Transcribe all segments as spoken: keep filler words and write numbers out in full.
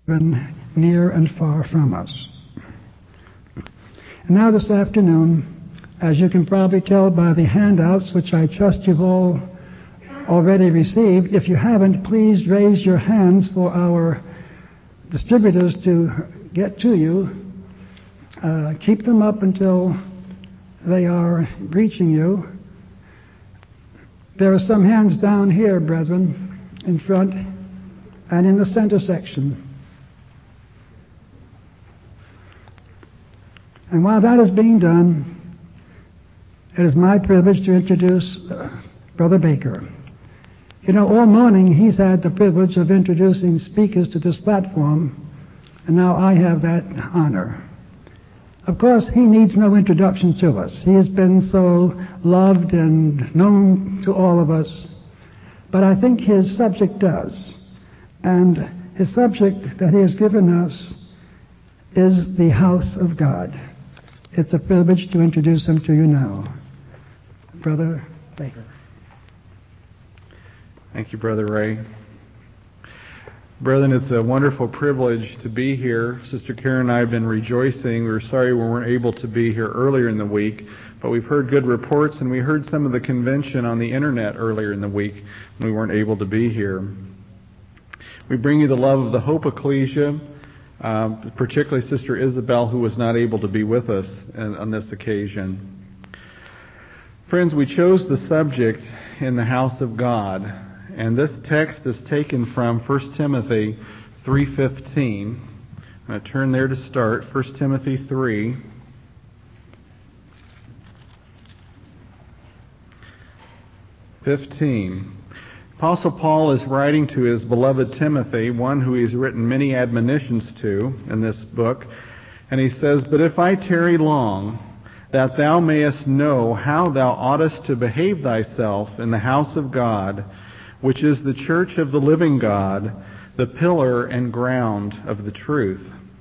near and far from us. And now this afternoon, as you can probably tell by the handouts, which I trust you've all already received, if you haven't, please raise your hands for our distributors to get to you. Uh, keep them up until they are reaching you. There are some hands down here, brethren, in front and in the center section. And while that is being done, it is my privilege to introduce uh, Brother Baker. You know, all morning he's had the privilege of introducing speakers to this platform, and now I have that honor. Of course, he needs no introduction to us. He has been so loved and known to all of us, but I think his subject does. And his subject that he has given us is the house of God. It's a privilege to introduce him to you now. Brother Baker. Thank you, Brother Ray. Brethren, it's a wonderful privilege to be here. Sister Karen and I have been rejoicing. We were sorry we weren't able to be here earlier in the week, but we've heard good reports, and we heard some of the convention on the internet earlier in the week when we weren't able to be here. We bring you the love of the Hope Ecclesia, uh, particularly Sister Isabel, who was not able to be with us on this occasion. Friends, we chose the subject in the house of God, and this text is taken from First Timothy three fifteen. I'm going to turn there to start, First Timothy three. fifteen. Apostle Paul is writing to his beloved Timothy, one who he's written many admonitions to in this book, and he says, "But if I tarry long, that thou mayest know how thou oughtest to behave thyself in the house of God, which is the church of the living God, the pillar and ground of the truth."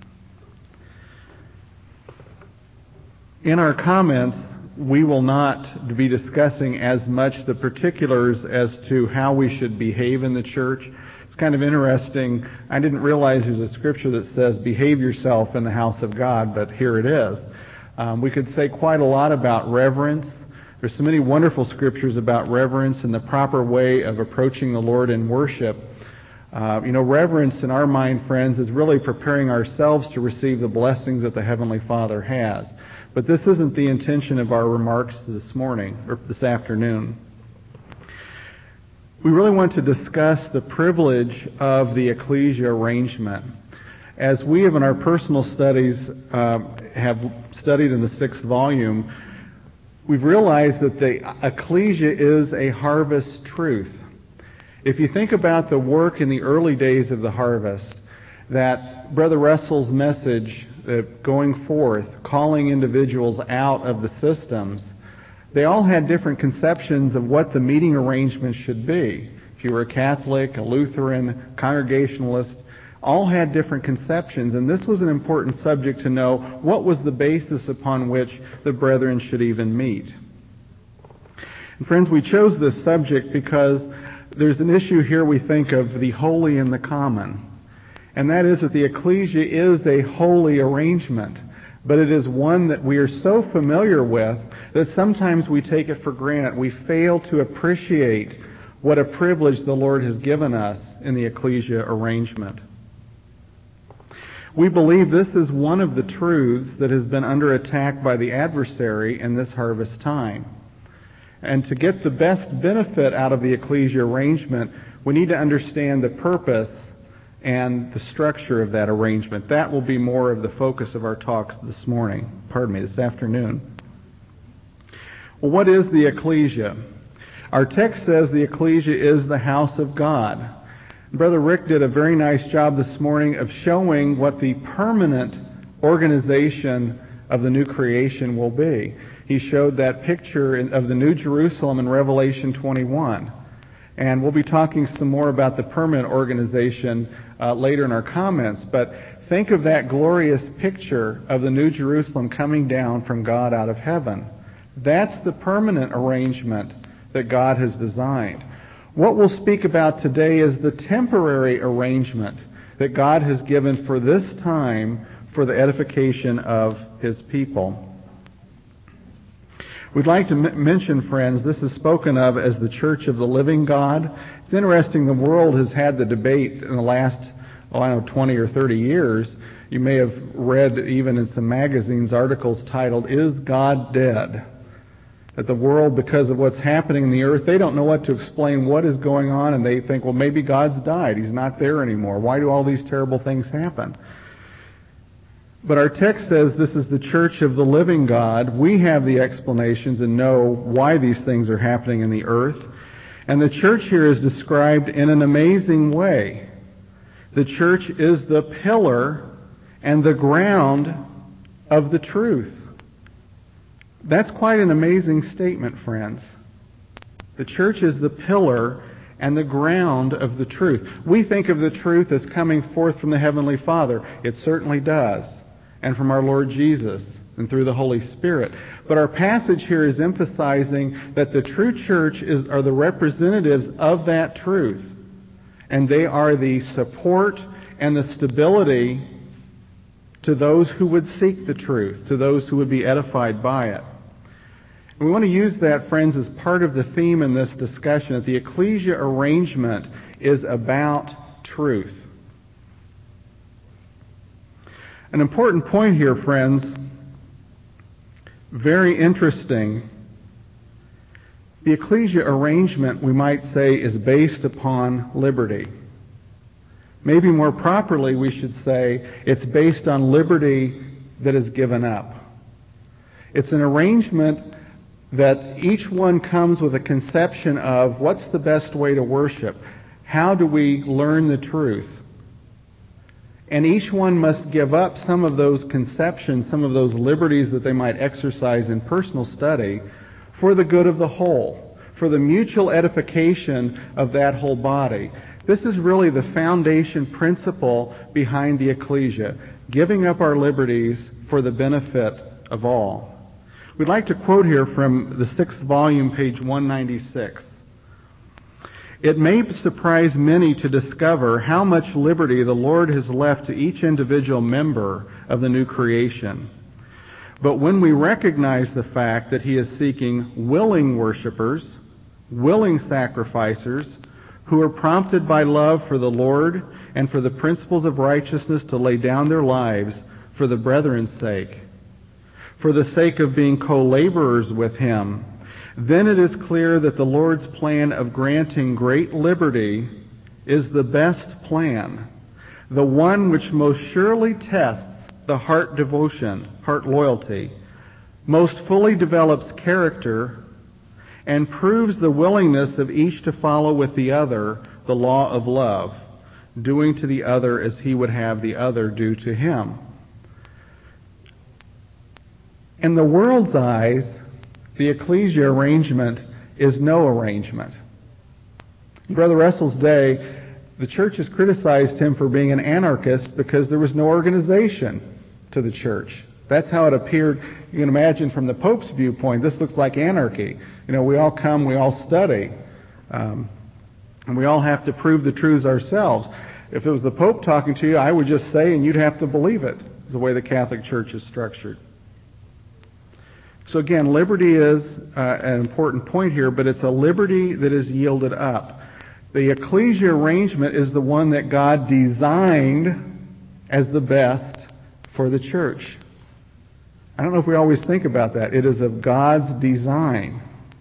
In our comments, we will not be discussing as much the particulars as to how we should behave in the church. It's kind of interesting. I didn't realize there's a scripture that says, "Behave yourself in the house of God," but here it is. Um, we could say quite a lot about reverence. There's so many wonderful scriptures about reverence and the proper way of approaching the Lord in worship. Uh, you know, reverence in our mind, friends, is really preparing ourselves to receive the blessings that the Heavenly Father has. But this isn't the intention of our remarks this morning, or this afternoon. We really want to discuss the privilege of the ecclesia arrangement. As we have in our personal studies uh, have studied in the sixth volume, we've realized that the ecclesia is a harvest truth. If you think about the work in the early days of the harvest, that Brother Russell's message, uh, going forth, calling individuals out of the systems, they all had different conceptions of what the meeting arrangement should be. If you were a Catholic, a Lutheran, Congregationalist, all had different conceptions, and this was an important subject to know what was the basis upon which the brethren should even meet. And friends, we chose this subject because there's an issue here we think of the holy and the common, and that is that the ecclesia is a holy arrangement, but it is one that we are so familiar with that sometimes we take it for granted. We fail to appreciate what a privilege the Lord has given us in the ecclesia arrangement. We believe this is one of the truths that has been under attack by the adversary in this harvest time. And to get the best benefit out of the ecclesia arrangement, we need to understand the purpose and the structure of that arrangement. That will be more of the focus of our talks this morning, pardon me, this afternoon. Well, what is the ecclesia? Our text says the ecclesia is the house of God. Brother Rick did a very nice job this morning of showing what the permanent organization of the new creation will be. He showed that picture of the New Jerusalem in Revelation twenty-one. And we'll be talking some more about the permanent organization uh, later in our comments. But think of that glorious picture of the New Jerusalem coming down from God out of heaven. That's the permanent arrangement that God has designed. What we'll speak about today is the temporary arrangement that God has given for this time for the edification of His people. We'd like to m- mention, friends, this is spoken of as the Church of the Living God. It's interesting, the world has had the debate in the last, oh, I don't know, twenty or thirty years. You may have read even in some magazines articles titled, "Is God Dead?" That the world, because of what's happening in the earth, they don't know what to explain what is going on, and they think, well, maybe God's died. He's not there anymore. Why do all these terrible things happen? But our text says this is the church of the living God. We have the explanations and know why these things are happening in the earth. And the church here is described in an amazing way. The church is the pillar and the ground of the truth. That's quite an amazing statement, friends. The church is the pillar and the ground of the truth. We think of the truth as coming forth from the Heavenly Father. It certainly does. And from our Lord Jesus and through the Holy Spirit. But our passage here is emphasizing that the true church is, are the representatives of that truth. And they are the support and the stability to those who would seek the truth, to those who would be edified by it. And we want to use that, friends, as part of the theme in this discussion, that the ecclesia arrangement is about truth. An important point here, friends, very interesting. The ecclesia arrangement, we might say, is based upon liberty. Maybe more properly, we should say, it's based on liberty that is given up. It's an arrangement that each one comes with a conception of what's the best way to worship. How do we learn the truth? And each one must give up some of those conceptions, some of those liberties that they might exercise in personal study for the good of the whole, for the mutual edification of that whole body. This is really the foundation principle behind the ecclesia, giving up our liberties for the benefit of all. We'd like to quote here from the sixth volume, page one ninety-six. It may surprise many to discover how much liberty the Lord has left to each individual member of the new creation. But when we recognize the fact that He is seeking willing worshipers, willing sacrificers, who are prompted by love for the Lord and for the principles of righteousness to lay down their lives for the brethren's sake, for the sake of being co-laborers with Him, then it is clear that the Lord's plan of granting great liberty is the best plan, the one which most surely tests the heart devotion, heart loyalty, most fully develops character, and proves the willingness of each to follow with the other the law of love, doing to the other as he would have the other do to him. In the world's eyes, the ecclesia arrangement is no arrangement. In Brother Russell's day, the church has criticized him for being an anarchist because there was no organization to the church. That's how it appeared. You can imagine from the Pope's viewpoint, this looks like anarchy. You know, we all come, we all study, um, and we all have to prove the truths ourselves. If it was the Pope talking to you, I would just say, and you'd have to believe it, is the way the Catholic Church is structured. So again, liberty is uh, an important point here, but it's a liberty that is yielded up. The ecclesia arrangement is the one that God designed as the best for the church. I don't know if we always think about that. It is of God's design.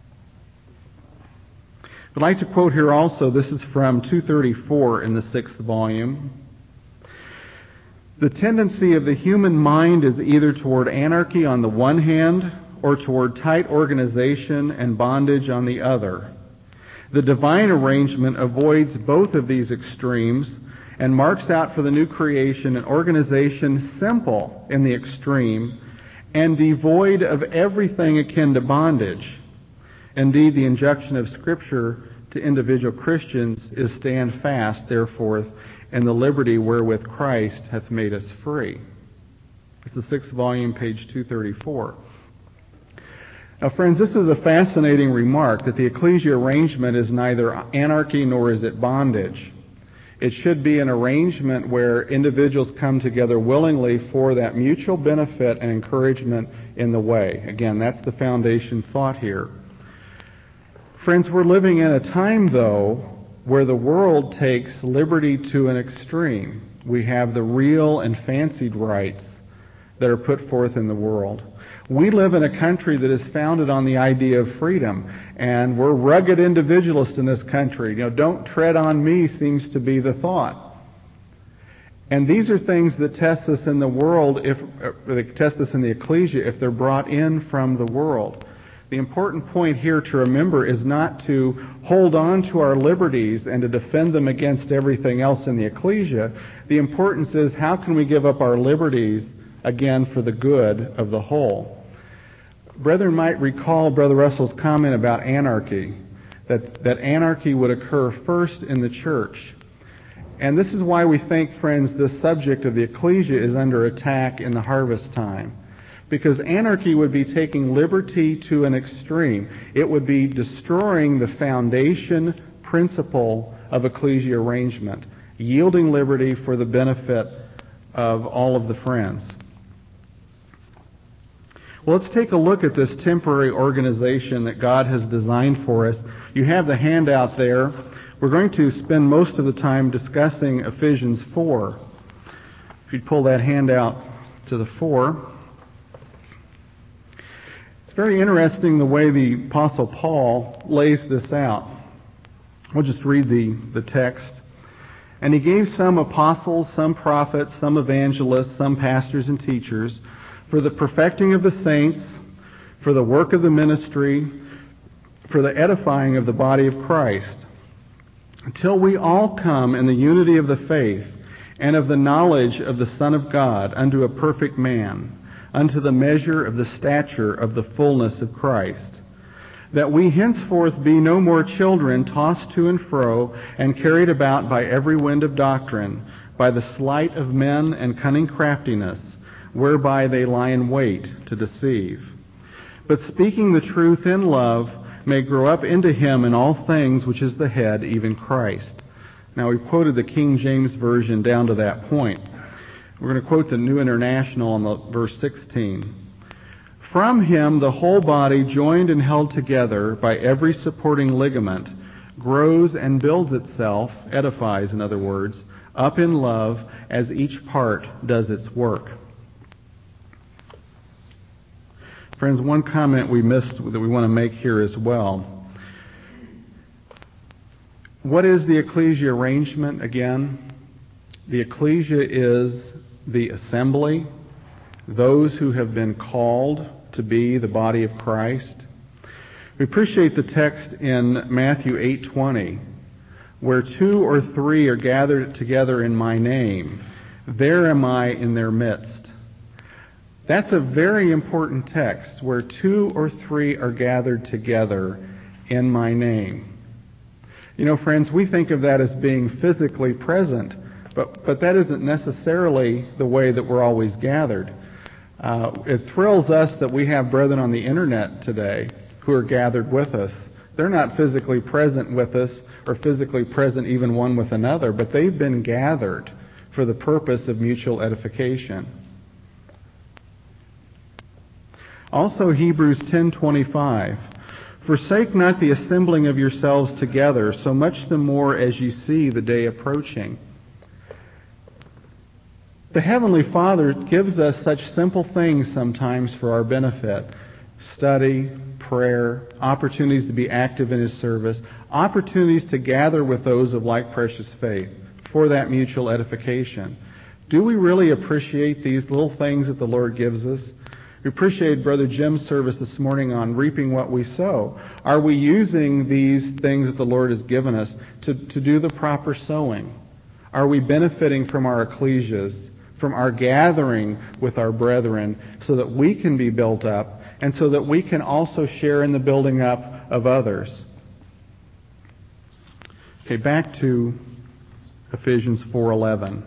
I'd like to quote here also, this is from two thirty-four in the sixth volume. The tendency of the human mind is either toward anarchy on the one hand, or toward tight organization and bondage on the other. The divine arrangement avoids both of these extremes and marks out for the new creation an organization simple in the extreme and devoid of everything akin to bondage. Indeed, the injunction of Scripture to individual Christians is stand fast, therefore, in the liberty wherewith Christ hath made us free. It's the sixth volume, page two thirty-four. Now, friends, this is a fascinating remark, that the ecclesia arrangement is neither anarchy nor is it bondage. It should be an arrangement where individuals come together willingly for that mutual benefit and encouragement in the way. Again, that's the foundation thought here. Friends, we're living in a time, though, where the world takes liberty to an extreme. We have the real and fancied rights that are put forth in the world. We live in a country that is founded on the idea of freedom, and we're rugged individualists in this country. You know, don't tread on me seems to be the thought. And these are things that test us in the world, if uh, they test us in the ecclesia, if they're brought in from the world. The important point here to remember is not to hold on to our liberties and to defend them against everything else in the ecclesia. The importance is, how can we give up our liberties, again, for the good of the whole? Brethren might recall Brother Russell's comment about anarchy, that, that anarchy would occur first in the church. And this is why we think, friends, this subject of the ecclesia is under attack in the harvest time. Because anarchy would be taking liberty to an extreme. It would be destroying the foundation principle of ecclesia arrangement, yielding liberty for the benefit of all of the friends. Well, let's take a look at this temporary organization that God has designed for us. You have the handout there. We're going to spend most of the time discussing Ephesians four. If you'd pull that handout to the fore. It's very interesting the way the Apostle Paul lays this out. We'll just read the, the text. And he gave some apostles, some prophets, some evangelists, some pastors and teachers, for the perfecting of the saints, for the work of the ministry, for the edifying of the body of Christ, until we all come in the unity of the faith and of the knowledge of the Son of God, unto a perfect man, unto the measure of the stature of the fullness of Christ, that we henceforth be no more children, tossed to and fro, and carried about by every wind of doctrine, by the sleight of men and cunning craftiness, whereby they lie in wait to deceive. But speaking the truth in love, may grow up into him in all things which is the head, even Christ. Now, we've quoted the King James Version down to that point. We're going to quote the New International on the verse sixteen. From him the whole body, joined and held together by every supporting ligament, grows and builds itself, edifies, in other words, up in love as each part does its work. Friends, one comment we missed that we want to make here as well. What is the ecclesia arrangement again? The ecclesia is the assembly, those who have been called to be the body of Christ. We appreciate the text in Matthew eight twenty, where two or three are gathered together in my name, there am I in their midst. That's a very important text, where two or three are gathered together in my name. You know, friends, we think of that as being physically present, but, but that isn't necessarily the way that we're always gathered. Uh, it thrills us that we have brethren on the internet today who are gathered with us. They're not physically present with us or physically present even one with another, but they've been gathered for the purpose of mutual edification. Also, Hebrews ten twenty-five, forsake not the assembling of yourselves together, so much the more as ye see the day approaching. The Heavenly Father gives us such simple things sometimes for our benefit. Study, prayer, opportunities to be active in His service, opportunities to gather with those of like precious faith for that mutual edification. Do we really appreciate these little things that the Lord gives us? We appreciate Brother Jim's service this morning on reaping what we sow. Are we using these things that the Lord has given us to, to do the proper sowing? Are we benefiting from our ecclesias, from our gathering with our brethren, so that we can be built up and so that we can also share in the building up of others? Okay, back to Ephesians four eleven.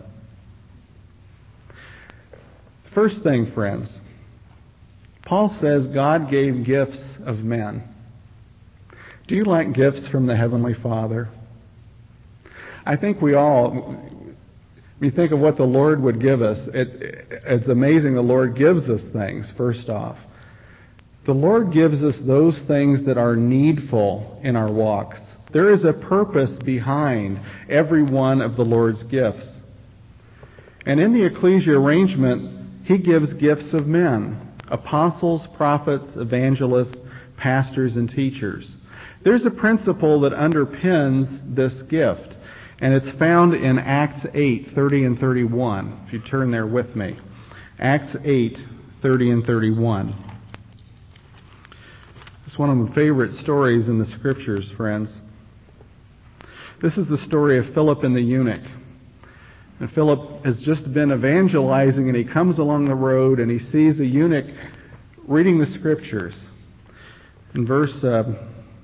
First thing, friends, Paul says God gave gifts of men. Do you like gifts from the Heavenly Father? I think we all, when you think of what the Lord would give us, it, it's amazing the Lord gives us things, first off. The Lord gives us those things that are needful in our walks. There is a purpose behind every one of the Lord's gifts. And in the ecclesia arrangement, He gives gifts of men, apostles, prophets, evangelists, pastors, and teachers. There's a principle that underpins this gift, and it's found in Acts eight, thirty and thirty-one. If you turn there with me. Acts eight, thirty and thirty-one. It's one of my favorite stories in the Scriptures, friends. This is the story of Philip and the eunuch. And Philip has just been evangelizing, and he comes along the road, and he sees a eunuch reading the Scriptures. In verse uh,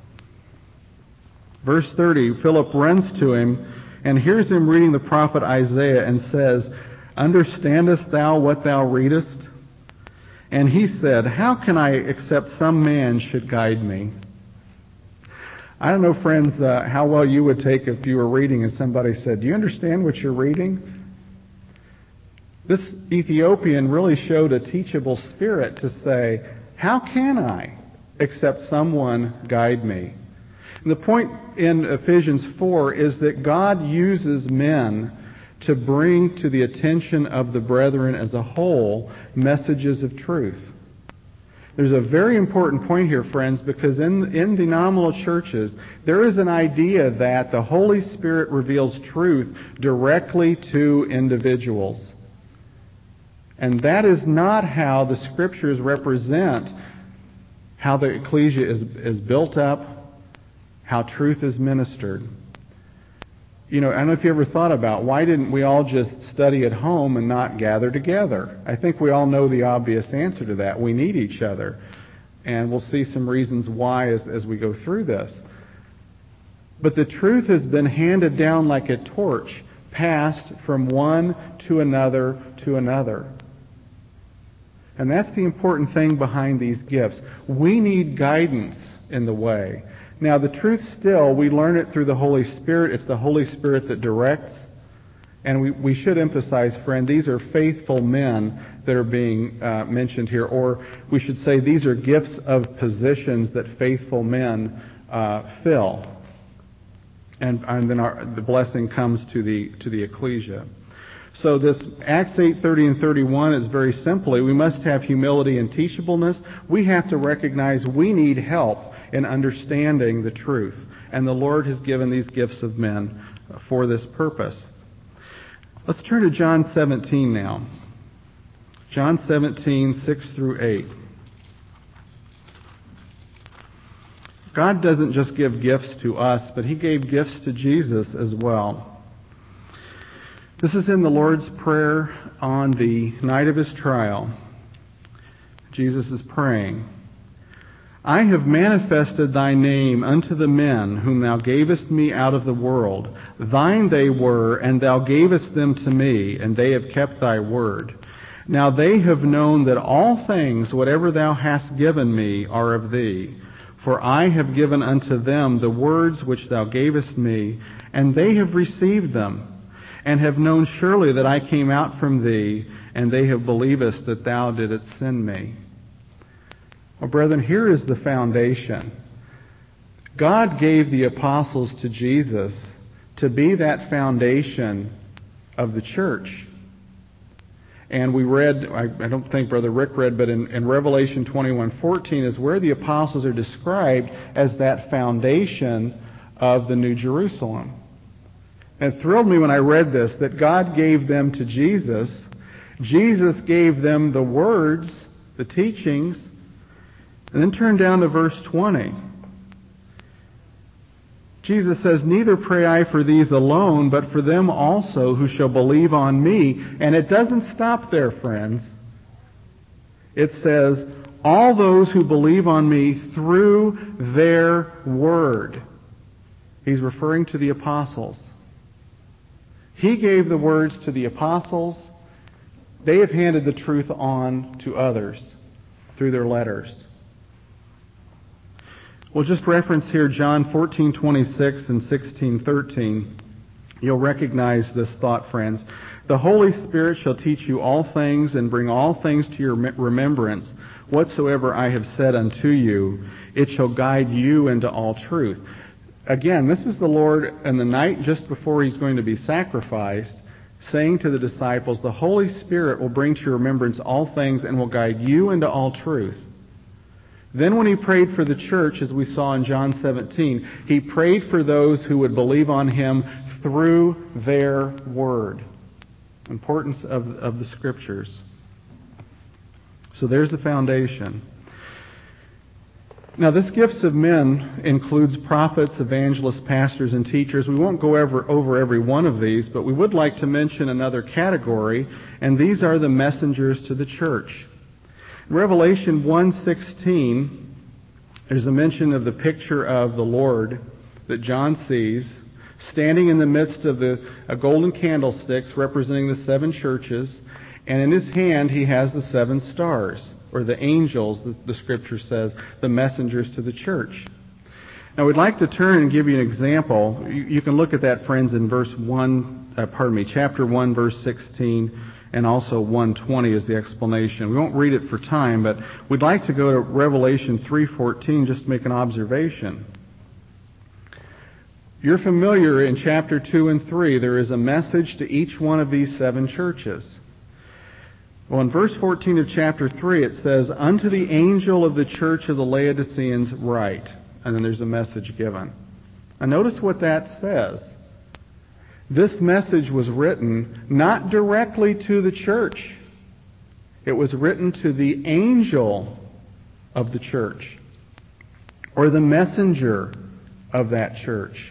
verse thirty, Philip runs to him and hears him reading the prophet Isaiah and says, "Understandest thou what thou readest?" And he said, "How can I except some man should guide me?" I don't know, friends, uh, how well you would take if you were reading and somebody said, "Do you understand what you're reading?" This Ethiopian really showed a teachable spirit to say, "How can I except someone guide me?" And the point in Ephesians four is that God uses men to bring to the attention of the brethren as a whole messages of truth. There's a very important point here, friends, because in, in the nominal churches, there is an idea that the Holy Spirit reveals truth directly to individuals. And that is not how the Scriptures represent how the ecclesia is, is built up, how truth is ministered. You know, I don't know if you ever thought about why didn't we all just study at home and not gather together? I think we all know the obvious answer to that. We need each other. And we'll see some reasons why as, as we go through this. But the truth has been handed down like a torch, passed from one to another to another. And that's the important thing behind these gifts. We need guidance in the way. Now, the truth still, we learn it through the Holy Spirit. It's the Holy Spirit that directs. And we, we should emphasize, friend, these are faithful men that are being uh, mentioned here. Or we should say these are gifts of positions that faithful men uh, fill. And, and then our, the blessing comes to the to the ecclesia. So this Acts eight, thirty and thirty-one is very simply, we must have humility and teachableness. We have to recognize we need help in understanding the truth. And the Lord has given these gifts of men for this purpose. Let's turn to John seventeen now. John seventeen, six through eight. God doesn't just give gifts to us, but He gave gifts to Jesus as well. This is in the Lord's Prayer on the night of His trial. Jesus is praying, "I have manifested Thy name unto the men whom Thou gavest me out of the world. Thine they were, and Thou gavest them to me, and they have kept Thy word. Now they have known that all things, whatever Thou hast given me, are of Thee. For I have given unto them the words which Thou gavest me, and they have received them, and have known surely that I came out from Thee, and they have believed that Thou didst send me." Well, brethren, here is the foundation. God gave the apostles to Jesus to be that foundation of the church. And we read, I, I don't think Brother Rick read, but in, in Revelation twenty-one fourteen is where the apostles are described as that foundation of the New Jerusalem. And it thrilled me when I read this, that God gave them to Jesus. Jesus gave them the words, the teachings, and then turn down to verse twenty. Jesus says, "Neither pray I for these alone, but for them also who shall believe on me." And it doesn't stop there, friends. It says, "All those who believe on me through their word." He's referring to the apostles. He gave the words to the apostles. They have handed the truth on to others through their letters. We'll just reference here John fourteen twenty-six and sixteen thirteen. You'll recognize this thought, friends. The Holy Spirit shall teach you all things and bring all things to your remembrance, whatsoever I have said unto you. It shall guide you into all truth. Again, this is the Lord in the night just before He's going to be sacrificed, saying to the disciples, the Holy Spirit will bring to your remembrance all things and will guide you into all truth. Then when He prayed for the church, as we saw in John seventeen, He prayed for those who would believe on Him through their word. Importance of, of the Scriptures. So there's the foundation. Now, this gifts of men includes prophets, evangelists, pastors, and teachers. We won't go over, over every one of these, but we would like to mention another category, and these are the messengers to the church. In Revelation one sixteen, there's a mention of the picture of the Lord that John sees, standing in the midst of the a golden candlesticks representing the seven churches, and in His hand He has the seven stars, or the angels, the, the Scripture says, the messengers to the church. Now, we'd like to turn and give you an example. You, you can look at that, friends, in verse one, uh, pardon me, chapter one, verse sixteen, and also one twenty is the explanation. We won't read it for time, but we'd like to go to Revelation three fourteen just to make an observation. You're familiar in chapter two and three, there is a message to each one of these seven churches. Well, in verse fourteen of chapter three, it says, unto the angel of the church of the Laodiceans write. And then there's a message given. Now notice what that says. This message was written not directly to the church. It was written to the angel of the church, or the messenger of that church.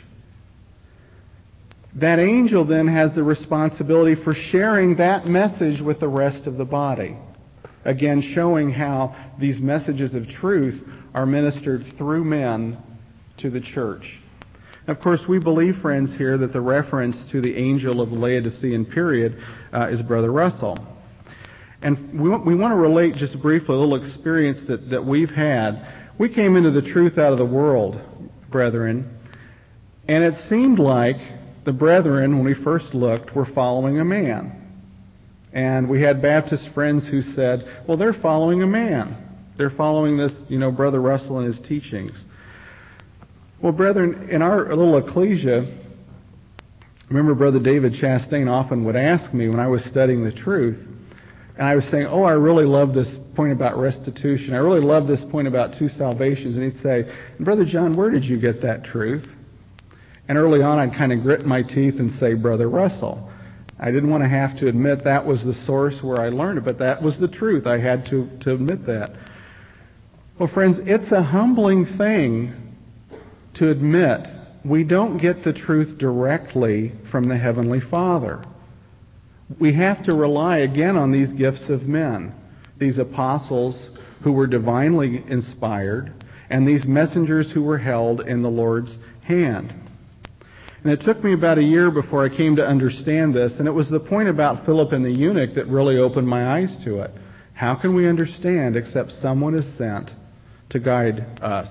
That angel then has the responsibility for sharing that message with the rest of the body. Again, showing how these messages of truth are ministered through men to the church. Of course, we believe, friends, here that the reference to the angel of the Laodicean period uh, is Brother Russell. And we want, we want to relate just briefly a little experience that, that we've had. We came into the truth out of the world, brethren, and it seemed like the brethren, when we first looked, were following a man. And we had Baptist friends who said, well, they're following a man. They're following this, you know, Brother Russell and his teachings. Well, brethren, in our little ecclesia, remember Brother David Chastain often would ask me when I was studying the truth, and I was saying, oh, I really love this point about restitution. I really love this point about two salvations. And he'd say, Brother John, where did you get that truth? And early on, I'd kind of grit my teeth and say, Brother Russell. I didn't want to have to admit that was the source where I learned it, but that was the truth. I had to, to admit that. Well, friends, it's a humbling thing to admit we don't get the truth directly from the Heavenly Father. We have to rely again on these gifts of men, these apostles who were divinely inspired, and these messengers who were held in the Lord's hand. And it took me about a year before I came to understand this, and it was the point about Philip and the eunuch that really opened my eyes to it. How can we understand except someone is sent to guide us?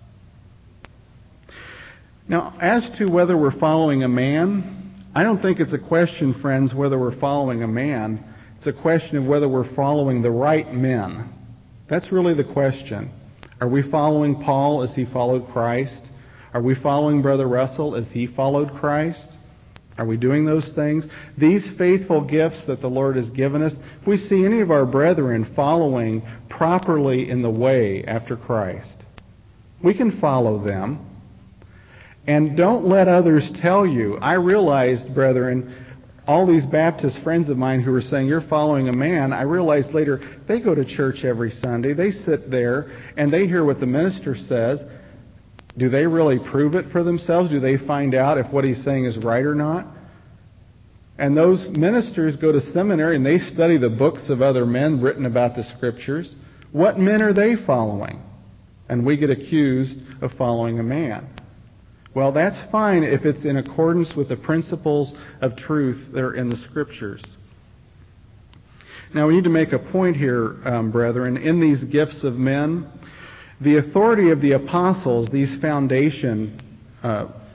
Now, as to whether we're following a man, I don't think it's a question, friends, whether we're following a man. It's a question of whether we're following the right men. That's really the question. Are we following Paul as he followed Christ? Are we following Brother Russell as he followed Christ? Are we doing those things? These faithful gifts that the Lord has given us, if we see any of our brethren following properly in the way after Christ, we can follow them. And don't let others tell you. I realized, brethren, all these Baptist friends of mine who were saying, you're following a man, I realized later, they go to church every Sunday. They sit there and they hear what the minister says. Do they really prove it for themselves? Do they find out if what he's saying is right or not? And those ministers go to seminary and they study the books of other men written about the Scriptures. What men are they following? And we get accused of following a man. Well, that's fine if it's in accordance with the principles of truth that are in the Scriptures. Now, we need to make a point here, um, brethren. In these gifts of men, the authority of the apostles, these foundation uh,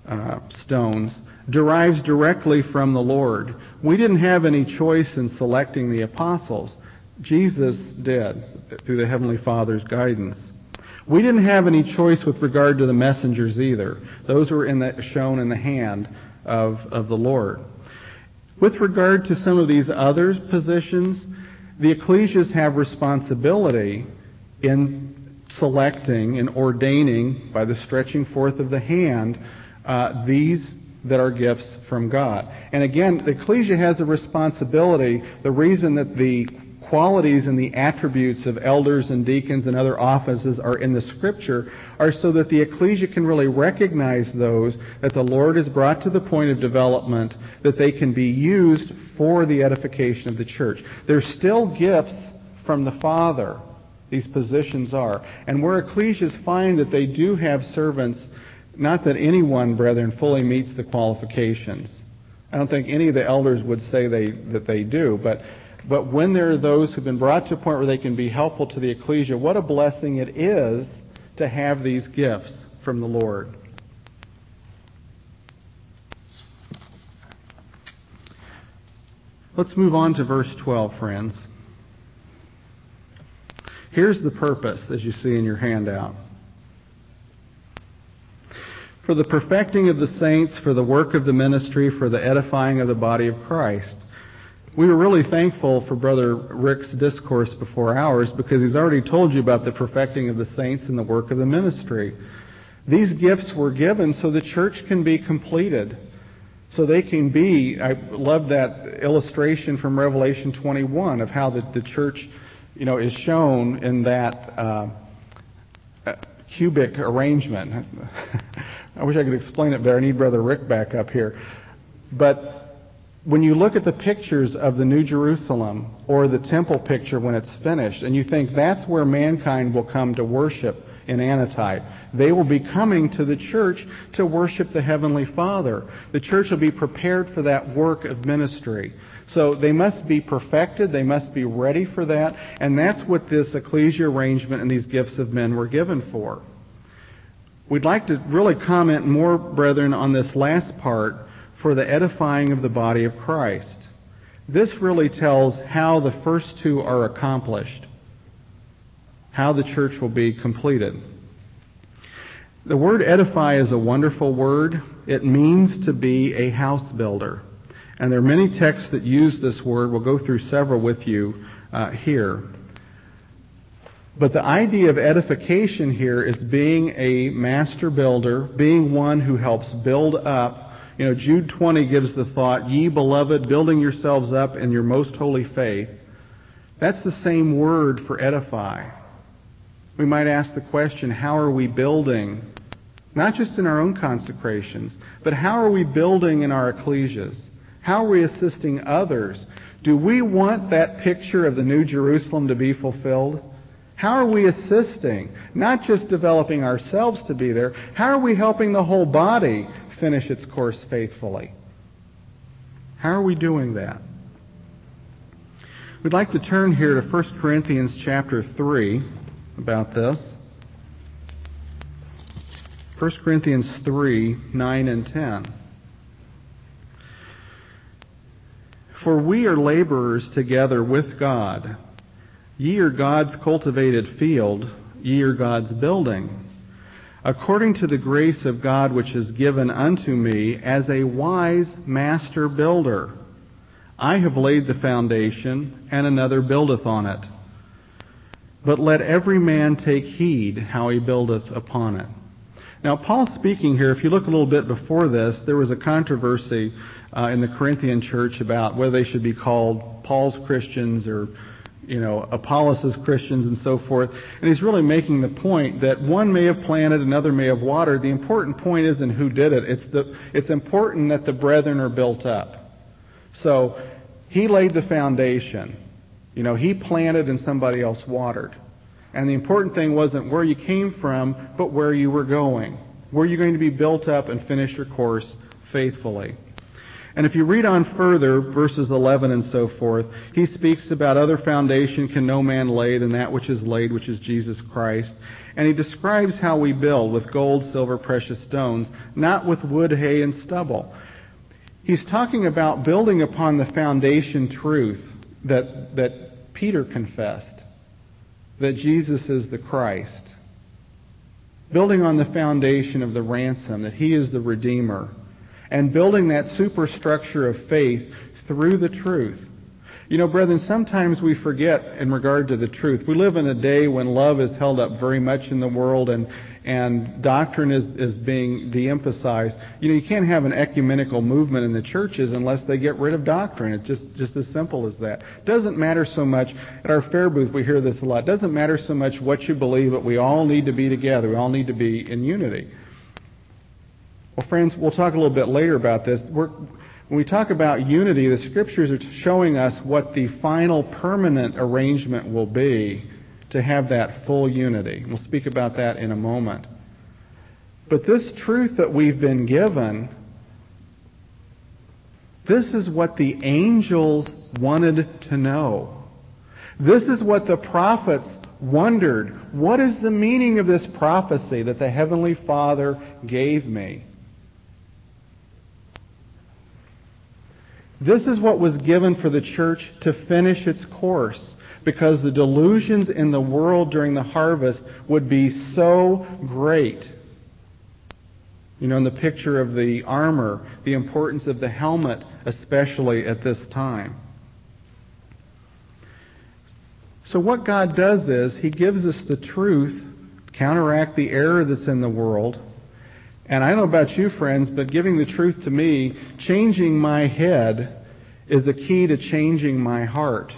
uh, stones derives directly from the Lord. We didn't have any choice in selecting the apostles. Jesus did, through the Heavenly Father's guidance. We didn't have any choice with regard to the messengers either. Those were in the, shown in the hand of, of the Lord. With regard to some of these other positions, the ecclesias have responsibility in selecting and ordaining, by the stretching forth of the hand, uh, these that are gifts from God. And again, the ecclesia has a responsibility. The reason that the qualities and the attributes of elders and deacons and other offices are in the Scripture are so that the ecclesia can really recognize those that the Lord has brought to the point of development, that they can be used for the edification of the church. They're still gifts from the Father, these positions are. And where ecclesias find that they do have servants, not that anyone, brethren, fully meets the qualifications. I don't think any of the elders would say they that they do, but But when there are those who've been brought to a point where they can be helpful to the ecclesia, what a blessing it is to have these gifts from the Lord. Let's move on to verse twelve, friends. Here's the purpose, as you see in your handout. For the perfecting of the saints, for the work of the ministry, for the edifying of the body of Christ. We were really thankful for Brother Rick's discourse before ours because he's already told you about the perfecting of the saints and the work of the ministry. These gifts were given so the church can be completed, so they can be, I love that illustration from Revelation twenty-one of how the, the church, you know, is shown in that uh, cubic arrangement. I wish I could explain it better. I need Brother Rick back up here. But when you look at the pictures of the New Jerusalem or the temple picture when it's finished, and you think that's where mankind will come to worship in Anatype, they will be coming to the church to worship the Heavenly Father. The church will be prepared for that work of ministry. So they must be perfected, they must be ready for that, and that's what this ecclesia arrangement and these gifts of men were given for. We'd like to really comment more, brethren, on this last part, for the edifying of the body of Christ. This really tells how the first two are accomplished, how the church will be completed. The word edify is a wonderful word. It means to be a house builder. And there are many texts that use this word. We'll go through several with you uh, here. But the idea of edification here is being a master builder, being one who helps build up. You know, Jude twenty gives the thought, ye beloved, building yourselves up in your most holy faith. That's the same word for edify. We might ask the question, how are we building, not just in our own consecrations, but how are we building in our ecclesias? How are we assisting others? Do we want that picture of the New Jerusalem to be fulfilled? How are we assisting, not just developing ourselves to be there, how are we helping the whole body finish its course faithfully? How are we doing that? We'd like to turn here to First Corinthians chapter three about this. First Corinthians three, nine and ten. For we are laborers together with God. Ye are God's cultivated field, ye are God's building. According to the grace of God which is given unto me as a wise master builder, I have laid the foundation, and another buildeth on it. But let every man take heed how he buildeth upon it. Now, Paul's speaking here. If you look a little bit before this, there was a controversy uh, in the Corinthian church about whether they should be called Paul's Christians or, you know, Apollos' Christians and so forth. And he's really making the point that one may have planted, another may have watered. The important point isn't who did it. It's the it's important that the brethren are built up. So he laid the foundation. You know, he planted and somebody else watered. And the important thing wasn't where you came from, but where you were going. Where you're going to be built up and finish your course faithfully. And if you read on further, verses eleven and so forth, he speaks about other foundation can no man lay than that which is laid, which is Jesus Christ. And he describes how we build with gold, silver, precious stones, not with wood, hay, and stubble. He's talking about building upon the foundation truth that, that Peter confessed, that Jesus is the Christ. Building on the foundation of the ransom, that he is the Redeemer. And building that superstructure of faith through the truth. You know, brethren, sometimes we forget in regard to the truth. We live in a day when love is held up very much in the world and, and doctrine is, is being de-emphasized. You know, you can't have an ecumenical movement in the churches unless they get rid of doctrine. It's just, just as simple as that. It doesn't matter so much. At our fair booth, we hear this a lot. It doesn't matter so much what you believe, but we all need to be together. We all need to be in unity. Well, friends, we'll talk a little bit later about this. We're, when we talk about unity, the Scriptures are showing us what the final permanent arrangement will be to have that full unity. We'll speak about that in a moment. But this truth that we've been given, this is what the angels wanted to know. This is what the prophets wondered. What is the meaning of this prophecy that the Heavenly Father gave me? This is what was given for the church to finish its course, because the delusions in the world during the harvest would be so great. You know, in the picture of the armor, the importance of the helmet, especially at this time. So what God does is, He gives us the truth, counteract the error that's in the world. And I don't know about you, friends, but giving the truth to me, changing my head, is the key to changing my heart.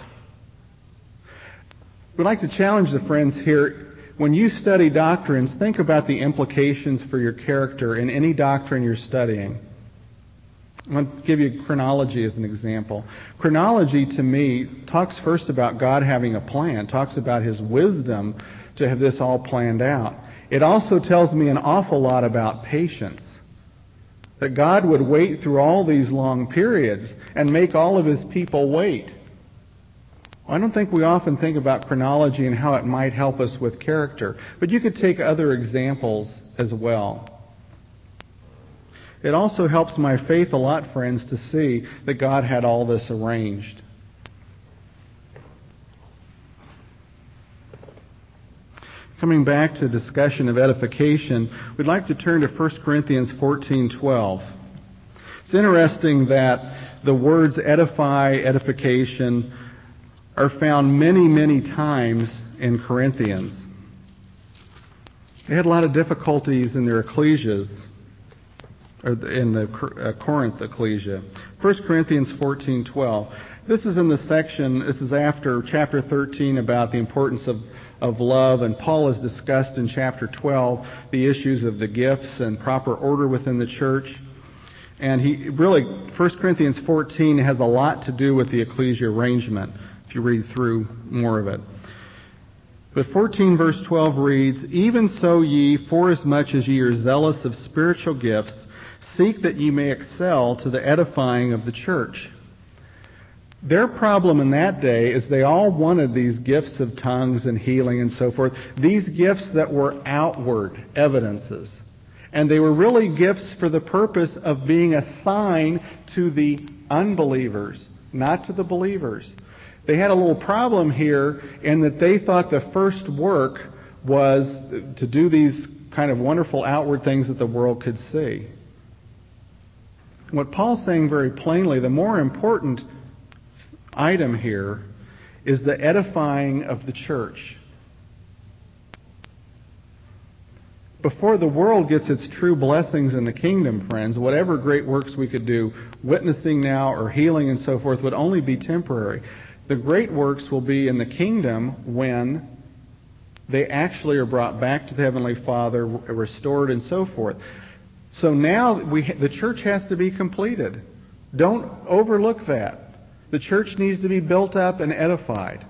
We'd like to challenge the friends here. When you study doctrines, think about the implications for your character in any doctrine you're studying. I want to give you chronology as an example. Chronology, to me, talks first about God having a plan, talks about His wisdom to have this all planned out. It also tells me an awful lot about patience. That God would wait through all these long periods and make all of His people wait. I don't think we often think about chronology and how it might help us with character. But you could take other examples as well. It also helps my faith a lot, friends, to see that God had all this arranged. Coming back to discussion of edification, we'd like to turn to First Corinthians fourteen twelve. It's interesting that the words edify, edification, are found many, many times in Corinthians. They had a lot of difficulties in their ecclesias, or in the uh, Corinth ecclesia. First Corinthians fourteen twelve. This is in the section, this is after chapter thirteen about the importance of of love, and Paul has discussed in chapter twelve the issues of the gifts and proper order within the church. And he really, First Corinthians fourteen has a lot to do with the ecclesia arrangement, if you read through more of it. But fourteen verse twelve reads, "Even so ye, forasmuch as ye are zealous of spiritual gifts, seek that ye may excel to the edifying of the church." Their problem in that day is they all wanted these gifts of tongues and healing and so forth, these gifts that were outward evidences. And they were really gifts for the purpose of being a sign to the unbelievers, not to the believers. They had a little problem here in that they thought the first work was to do these kind of wonderful outward things that the world could see. What Paul's saying very plainly, the more important item here is the edifying of the church. Before the world gets its true blessings in the kingdom, friends, whatever great works we could do, witnessing now or healing and so forth, would only be temporary. The great works will be in the kingdom when they actually are brought back to the Heavenly Father, restored and so forth. So now we, the church has to be completed. Don't overlook that. The church needs to be built up and edified.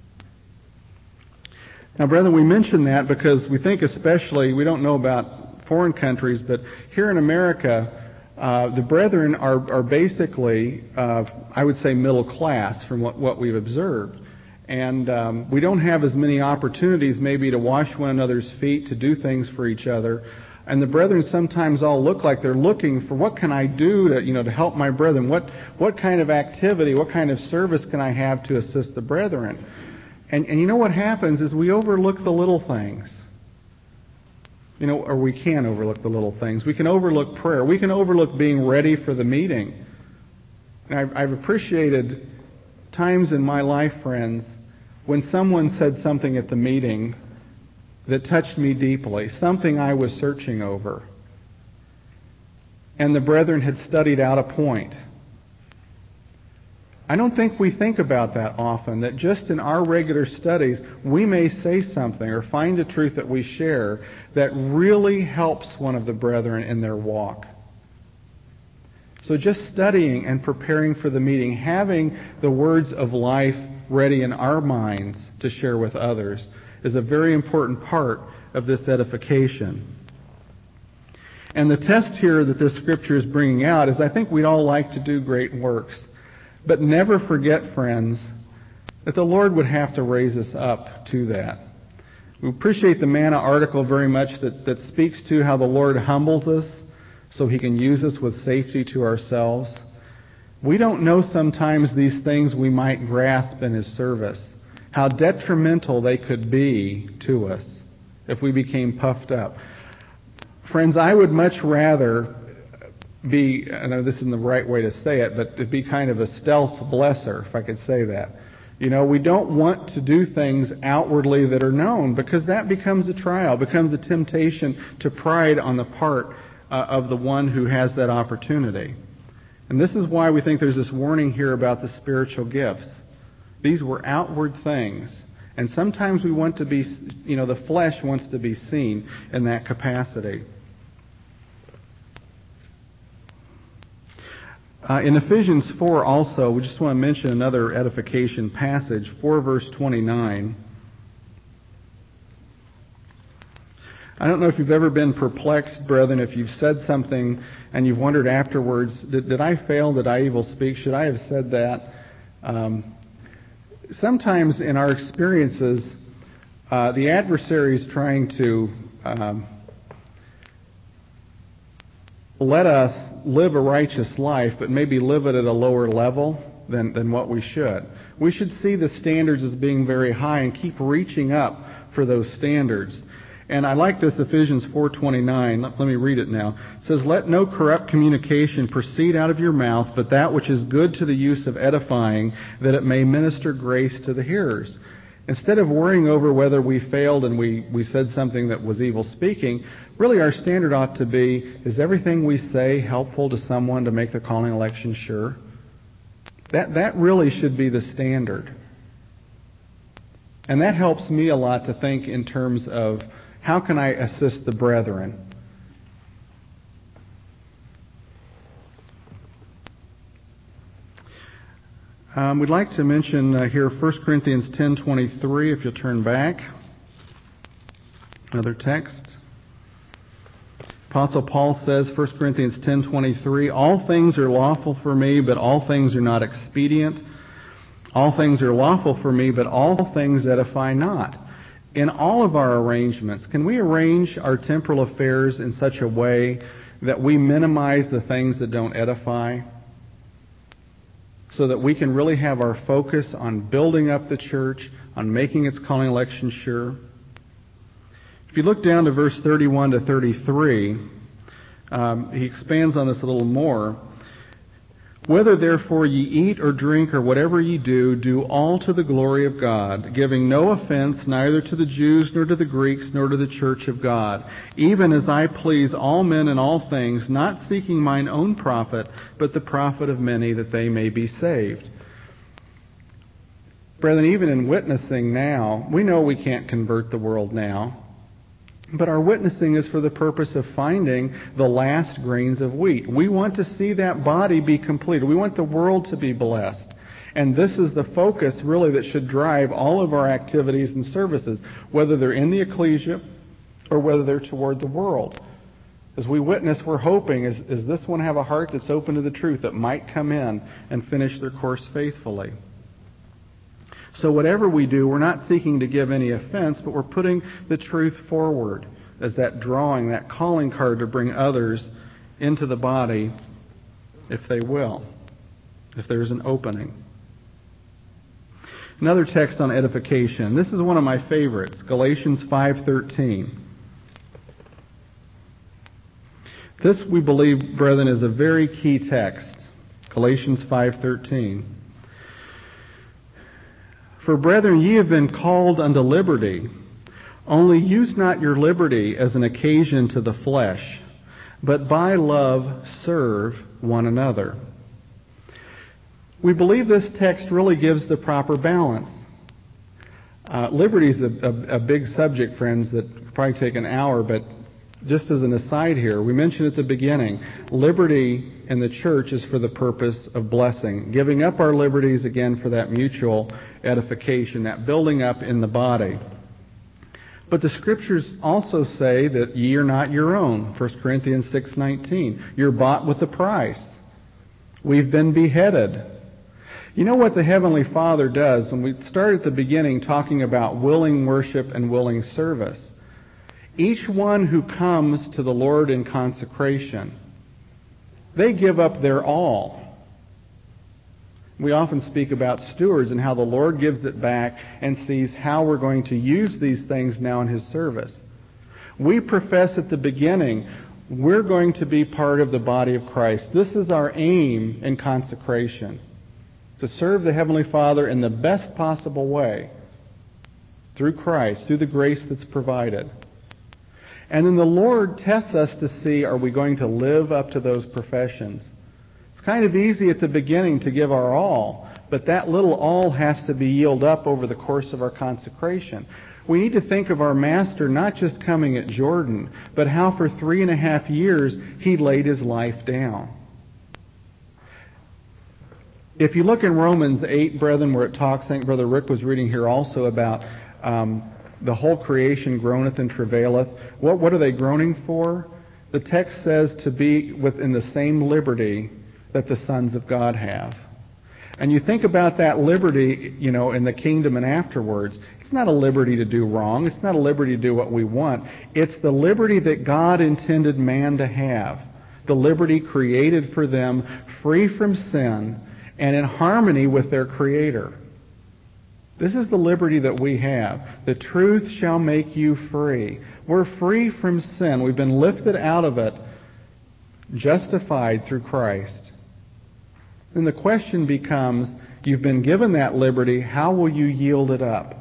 Now, brethren, we mention that because we think especially, we don't know about foreign countries, but here in America, Uh, the brethren are, are basically, uh, I would say, middle class from what, what we've observed. And um, we don't have as many opportunities maybe to wash one another's feet, to do things for each other. And the brethren sometimes all look like they're looking for, what can I do to, you know, to help my brethren? What, what kind of activity, what kind of service can I have to assist the brethren? And, and you know what happens is we overlook the little things. You know, or we can overlook the little things. We can overlook prayer. We can overlook being ready for the meeting. And I've, I've appreciated times in my life, friends, when someone said something at the meeting that touched me deeply, something I was searching over, and the brethren had studied out a point. I don't think we think about that often, that just in our regular studies, we may say something or find a truth that we share that really helps one of the brethren in their walk. So just studying and preparing for the meeting, having the words of life ready in our minds to share with others, is a very important part of this edification. And the test here that this scripture is bringing out is, I think we'd all like to do great works. But never forget, friends, that the Lord would have to raise us up to that. We appreciate the Manna article very much that, that speaks to how the Lord humbles us so He can use us with safety to ourselves. We don't know sometimes these things we might grasp in His service, how detrimental they could be to us if we became puffed up. Friends, I would much rather be, I know this isn't the right way to say it, but to be kind of a stealth blesser, if I could say that. You know, we don't want to do things outwardly that are known, because that becomes a trial, becomes a temptation to pride on the part uh, of the one who has that opportunity. And this is why we think there's this warning here about the spiritual gifts. These were outward things. And sometimes we want to be, you know, the flesh wants to be seen in that capacity. Uh, in Ephesians four also, we just want to mention another edification passage, four verse twenty-nine. I don't know if you've ever been perplexed, brethren, if you've said something and you've wondered afterwards, did, did I fail? Did I evil speak? Should I have said that? Um, sometimes in our experiences, uh, the adversary is trying to um, let us live a righteous life, but maybe live it at a lower level than, than what we should. We should see the standards as being very high and keep reaching up for those standards. And I like this Ephesians four twenty-nine. Let, let me read it now. It says, "Let no corrupt communication proceed out of your mouth, but that which is good to the use of edifying, that it may minister grace to the hearers." Instead of worrying over whether we failed and we, we said something that was evil speaking, really our standard ought to be, is everything we say helpful to someone to make the calling election sure? That, that really should be the standard. And that helps me a lot to think in terms of, how can I assist the brethren? Um, we'd like to mention uh, here First Corinthians ten twenty-three, if you'll turn back. Another text. Apostle Paul says, First Corinthians ten twenty-three, "All things are lawful for me, but all things are not expedient. All things are lawful for me, but all things edify not." In all of our arrangements, can we arrange our temporal affairs in such a way that we minimize the things that don't edify, so that we can really have our focus on building up the church, on making its calling election sure? If you look down to verse thirty-one to thirty-three, um, he expands on this a little more. "Whether therefore ye eat or drink or whatever ye do, do all to the glory of God, giving no offense neither to the Jews nor to the Greeks nor to the church of God, even as I please all men in all things, not seeking mine own profit, but the profit of many, that they may be saved." Brethren, even in witnessing now, we know we can't convert the world now. But our witnessing is for the purpose of finding the last grains of wheat. We want to see that body be completed. We want the world to be blessed. And this is the focus, really, that should drive all of our activities and services, whether they're in the ecclesia or whether they're toward the world. As we witness, we're hoping, is, is this one have a heart that's open to the truth that might come in and finish their course faithfully? So whatever we do, we're not seeking to give any offense, but we're putting the truth forward as that drawing, that calling card to bring others into the body if they will, if there's an opening. Another text on edification. This is one of my favorites, Galatians five thirteen. This, we believe, brethren, is a very key text. Galatians five thirteen. For brethren, ye have been called unto liberty. Only use not your liberty as an occasion to the flesh, but by love serve one another. We believe this text really gives the proper balance. Uh, liberty is a, a, a big subject, friends, that could probably take an hour, but just as an aside here, we mentioned at the beginning, liberty in the church is for the purpose of blessing, giving up our liberties again for that mutual edification, that building up in the body. But the Scriptures also say that ye are not your own, First Corinthians six nineteen. You're bought with a price. We've been beheaded. You know what the Heavenly Father does? When we start at the beginning talking about willing worship and willing service, each one who comes to the Lord in consecration, they give up their all. We often speak about stewards and how the Lord gives it back and sees how we're going to use these things now in His service. We profess at the beginning, we're going to be part of the body of Christ. This is our aim in consecration, to serve the Heavenly Father in the best possible way through Christ, through the grace that's provided. And then the Lord tests us to see, are we going to live up to those professions? It's kind of easy at the beginning to give our all, but that little all has to be yielded up over the course of our consecration. We need to think of our Master not just coming at Jordan, but how for three and a half years He laid His life down. If you look in Romans eight, brethren, where it talks, I think Brother Rick was reading here also about um, the whole creation groaneth and travaileth. What, what are they groaning for? The text says to be within the same liberty that the sons of God have. And you think about that liberty, you know, in the kingdom and afterwards. It's not a liberty to do wrong. It's not a liberty to do what we want. It's the liberty that God intended man to have. The liberty created for them, free from sin, and in harmony with their Creator. This is the liberty that we have. The truth shall make you free. We're free from sin. We've been lifted out of it, justified through Christ. Then the question becomes, you've been given that liberty, how will you yield it up?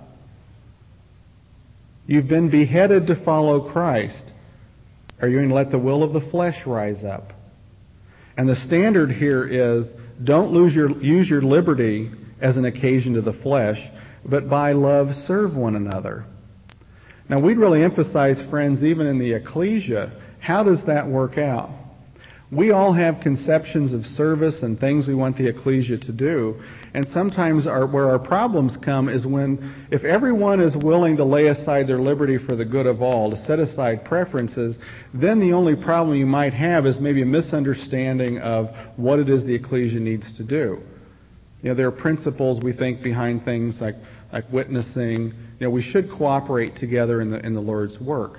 You've been beheaded to follow Christ. Are you going to let the will of the flesh rise up? And the standard here is, don't lose your, use your liberty as an occasion to the flesh, but by love serve one another. Now we'd really emphasize, friends, even in the ecclesia, how does that work out? We all have conceptions of service and things we want the ecclesia to do, and sometimes our, where our problems come is when, if everyone is willing to lay aside their liberty for the good of all, to set aside preferences, then the only problem you might have is maybe a misunderstanding of what it is the ecclesia needs to do. You know, there are principles, we think, behind things like, like witnessing. You know, we should cooperate together in the, in the Lord's work.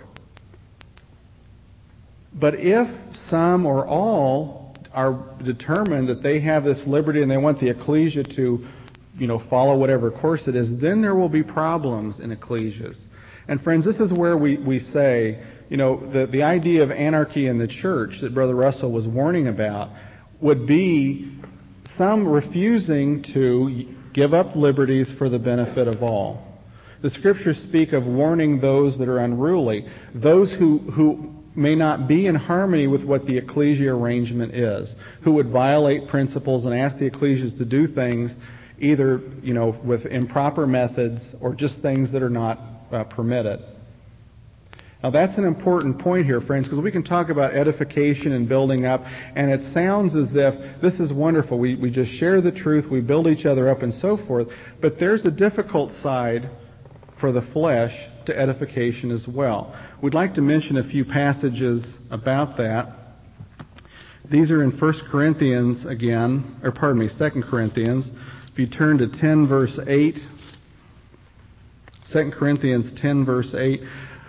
But if some or all are determined that they have this liberty and they want the ecclesia to, you know, follow whatever course it is, then there will be problems in ecclesias. And friends, this is where we, we say, you know, the, the idea of anarchy in the church that Brother Russell was warning about would be some refusing to give up liberties for the benefit of all. The Scriptures speak of warning those that are unruly, those who, who may not be in harmony with what the ecclesia arrangement is, who would violate principles and ask the ecclesias to do things either, you know, with improper methods or just things that are not uh, permitted. Now that's an important point here, friends, because we can talk about edification and building up, and it sounds as if this is wonderful. We, we just share the truth, we build each other up and so forth, but there's a difficult side for the flesh to edification as well. We'd like to mention a few passages about that. These are in First Corinthians again, or pardon me, Second Corinthians. If you turn to ten verse eight, Second Corinthians ten verse eight.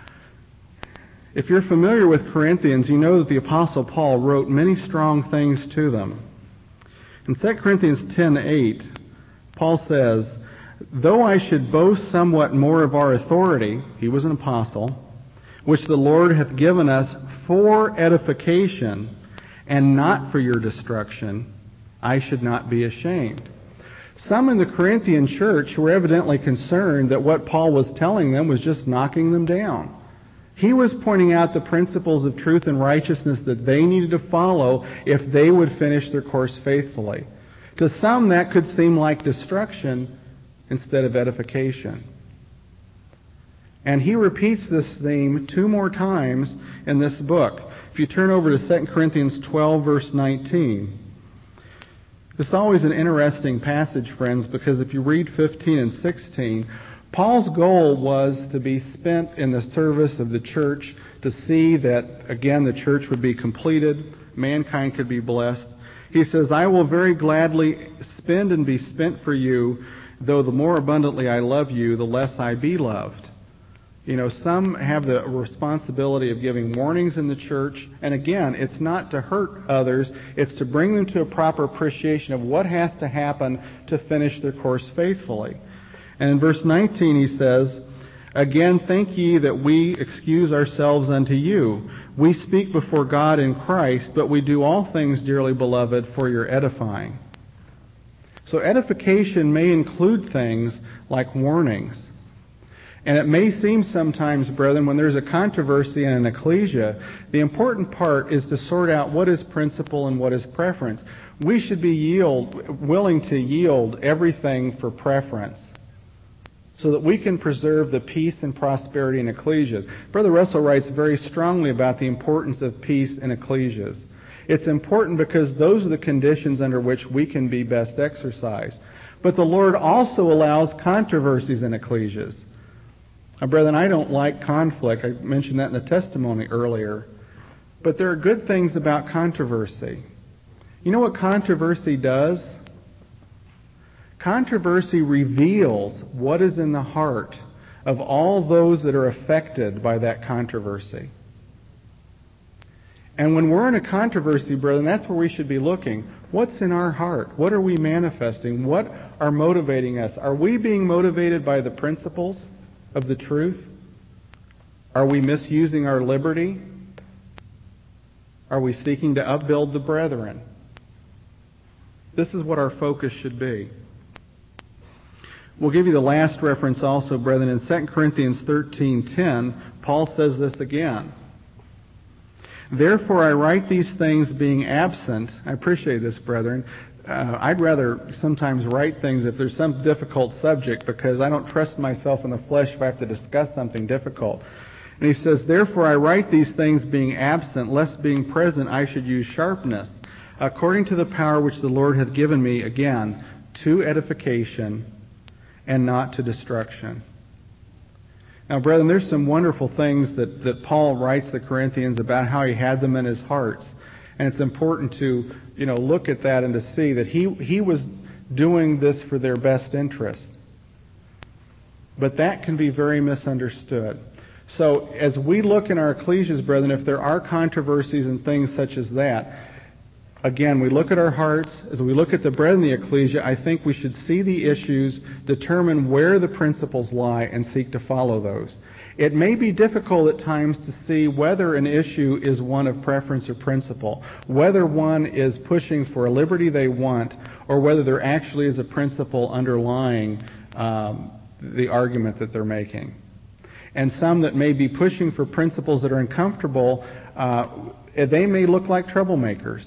If you're familiar with Corinthians, you know that the Apostle Paul wrote many strong things to them. In Second Corinthians ten eight, Paul says, "Though I should boast somewhat more of our authority," he was an apostle, "which the Lord hath given us for edification, and not for your destruction, I should not be ashamed." Some in the Corinthian church were evidently concerned that what Paul was telling them was just knocking them down. He was pointing out the principles of truth and righteousness that they needed to follow if they would finish their course faithfully. To some, that could seem like destruction instead of edification. And he repeats this theme two more times in this book. If you turn over to Second Corinthians twelve, verse nineteen, this is always an interesting passage, friends, because if you read fifteen and sixteen, Paul's goal was to be spent in the service of the church, to see that, again, the church would be completed, mankind could be blessed. He says, "I will very gladly spend and be spent for you, though the more abundantly I love you, the less I be loved." You know, some have the responsibility of giving warnings in the church, and again, it's not to hurt others, it's to bring them to a proper appreciation of what has to happen to finish their course faithfully. And in verse nineteen he says, "Again think ye that we excuse ourselves unto you. We speak before God in Christ, but we do all things, dearly beloved, for your edifying." So edification may include things like warnings. And it may seem sometimes, brethren, when there's a controversy in an ecclesia, the important part is to sort out what is principle and what is preference. We should be yield, willing to yield everything for preference, so that we can preserve the peace and prosperity in ecclesias. Brother Russell writes very strongly about the importance of peace in ecclesias. It's important because those are the conditions under which we can be best exercised. But the Lord also allows controversies in ecclesias. Now, brethren, I don't like conflict. I mentioned that in the testimony earlier. But there are good things about controversy. You know what controversy does? Controversy reveals what is in the heart of all those that are affected by that controversy. And when we're in a controversy, brethren, that's where we should be looking. What's in our heart? What are we manifesting? What are motivating us? Are we being motivated by the principles of the truth? Are we misusing our liberty? Are we seeking to upbuild the brethren? This is what our focus should be. We'll give you the last reference also, brethren. In Second Corinthians thirteen ten, Paul says this again. "Therefore I write these things being absent." I appreciate this, brethren. Uh, I'd rather sometimes write things if there's some difficult subject, because I don't trust myself in the flesh if I have to discuss something difficult. And he says, "Therefore I write these things being absent, lest being present I should use sharpness, according to the power which the Lord hath given me, again, to edification, and not to destruction." Now, brethren, there's some wonderful things that, that Paul writes the Corinthians about how he had them in his hearts. And it's important to, you know, look at that and to see that he, he was doing this for their best interest. But that can be very misunderstood. So as we look in our ecclesias, brethren, if there are controversies and things such as that, again, we look at our hearts. As we look at the brethren in the ecclesia, I think we should see the issues, determine where the principles lie, and seek to follow those. It may be difficult at times to see whether an issue is one of preference or principle, whether one is pushing for a liberty they want, or whether there actually is a principle underlying um, the argument that they're making. And some that may be pushing for principles that are uncomfortable, uh, they may look like troublemakers.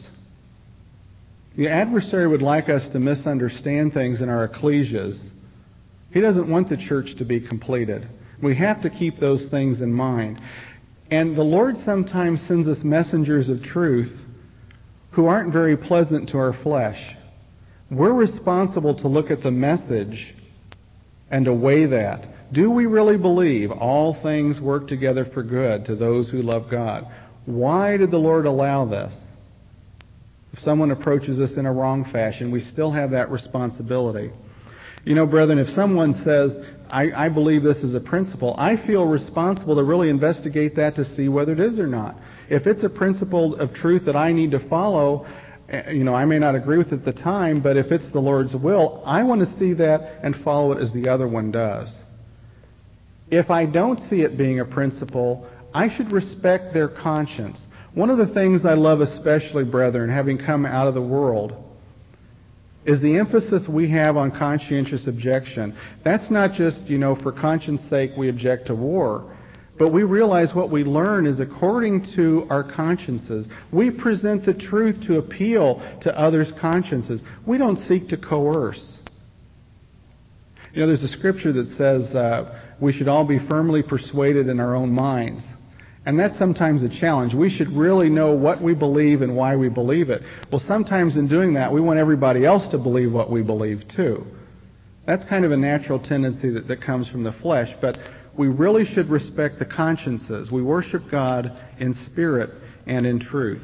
The adversary would like us to misunderstand things in our ecclesias. He doesn't want the church to be completed. We have to keep those things in mind. And the Lord sometimes sends us messengers of truth who aren't very pleasant to our flesh. We're responsible to look at the message and to weigh that. Do we really believe all things work together for good to those who love God? Why did the Lord allow this? If someone approaches us in a wrong fashion, we still have that responsibility. You know, brethren, if someone says, I, I believe this is a principle, I feel responsible to really investigate that to see whether it is or not. If it's a principle of truth that I need to follow, you know, I may not agree with it at the time, but if it's the Lord's will, I want to see that and follow it as the other one does. If I don't see it being a principle, I should respect their conscience. One of the things I love especially, brethren, having come out of the world, is the emphasis we have on conscientious objection. That's not just, you know, for conscience sake we object to war, but we realize what we learn is according to our consciences. We present the truth to appeal to others' consciences. We don't seek to coerce. You know, there's a scripture that says uh, we should all be firmly persuaded in our own minds. And that's sometimes a challenge. We should really know what we believe and why we believe it. Well, sometimes in doing that, we want everybody else to believe what we believe too. That's kind of a natural tendency that, that comes from the flesh. But we really should respect the consciences. We worship God in spirit and in truth.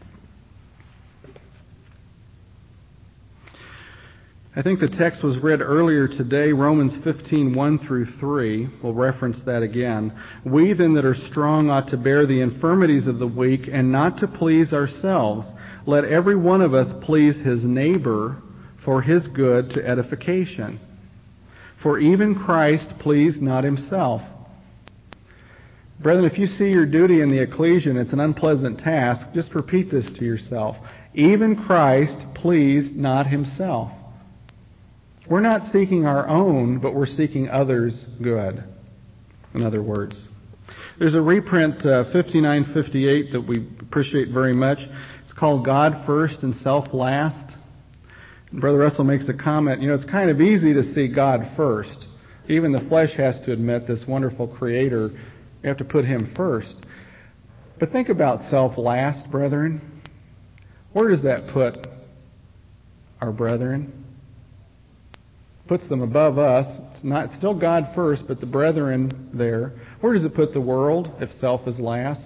I think the text was read earlier today, Romans fifteen, one through three. We'll reference that again. We then that are strong ought to bear the infirmities of the weak and not to please ourselves. Let every one of us please his neighbor for his good to edification. For even Christ pleased not himself. Brethren, if you see your duty in the ecclesia and it's an unpleasant task, just repeat this to yourself. Even Christ pleased not himself. We're not seeking our own, but we're seeking others' good, in other words. There's a reprint, uh, fifty-nine fifty-eight, that we appreciate very much. It's called God First and Self Last. And Brother Russell makes a comment, you know, it's kind of easy to see God first. Even the flesh has to admit this wonderful Creator. We have to put Him first. But think about self last, brethren. Where does that put our brethren? Puts them above us. It's not it's still God first, but the brethren there. Where does it put the world if self is last?